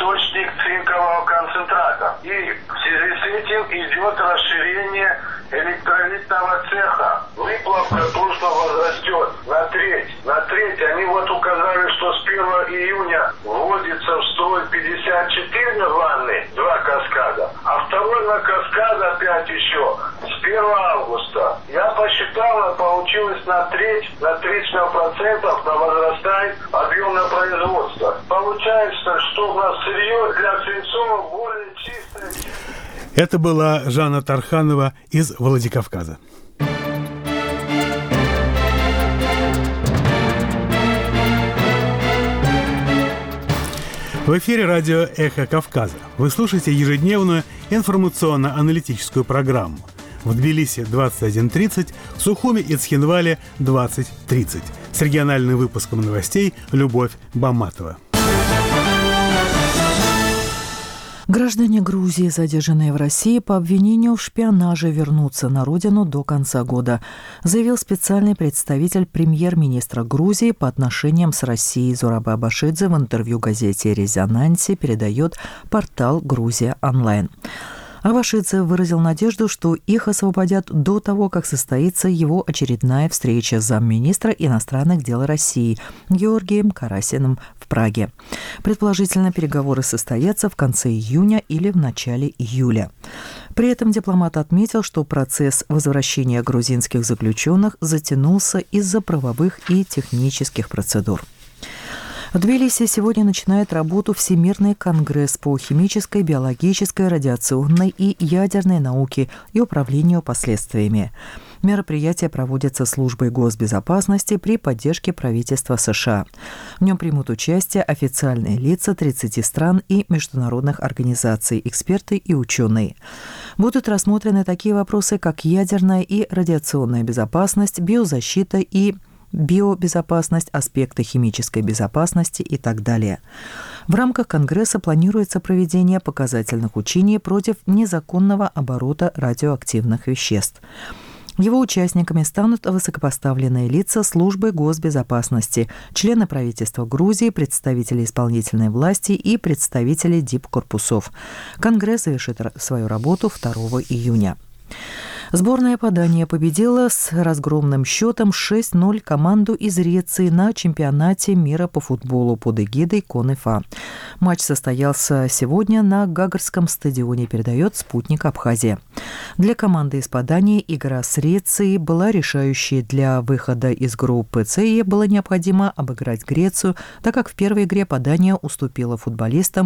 источник цинкового концентрата. И в связи с этим идет расширение электролитного цеха. Выплавка тушно возрастет на треть. Они указали, что с 1 июня вводится в строй 54 ванны, 2 каскада, а второй на каскад опять еще с 1 августа. Я посчитал, получилось на треть, на 30% возрастает объемное производство. Получается, что у нас сырье для свинцова более чистое. Это была Жанна Тарханова из Владикавказа. В эфире радио «Эхо Кавказа». Вы слушаете ежедневную информационно-аналитическую программу. В Тбилиси 21:30, в Сухуми и Цхинвале 20:30. С региональным выпуском новостей Любовь Баматова. Граждане Грузии, задержанные в России по обвинению в шпионаже, вернутся на родину до конца года, заявил специальный представитель премьер-министра Грузии по отношениям с Россией Зураб Абашидзе в интервью газете «Резонансе», передает портал «Грузия онлайн». Абашидзе выразил надежду, что их освободят до того, как состоится его очередная встреча с замминистра иностранных дел России Георгием Карасиным в Праге. Предположительно, переговоры состоятся в конце июня или в начале июля. При этом дипломат отметил, что процесс возвращения грузинских заключенных затянулся из-за правовых и технических процедур. В Тбилиси сегодня начинает работу Всемирный конгресс по химической, биологической, радиационной и ядерной науке и управлению последствиями. Мероприятие проводится службой госбезопасности при поддержке правительства США. В нем примут участие официальные лица 30 стран и международных организаций, эксперты и ученые. Будут рассмотрены такие вопросы, как ядерная и радиационная безопасность, биозащита и биобезопасность, аспекты химической безопасности и так далее. В рамках Конгресса планируется проведение показательных учений против незаконного оборота радиоактивных веществ. Его участниками станут высокопоставленные лица службы госбезопасности, члены правительства Грузии, представители исполнительной власти и представители дипкорпусов. Конгресс завершит свою работу 2 июня. Сборная по Дании победила с разгромным счетом 6-0 команду из Греции на чемпионате мира по футболу под эгидой КонФА. Матч состоялся сегодня на Гагарском стадионе, передает «Спутник Абхазия». Для команды из Дании игра с Грецией была решающей для выхода из группы С, и было необходимо обыграть Грецию, так как в первой игре Дания уступила футболистам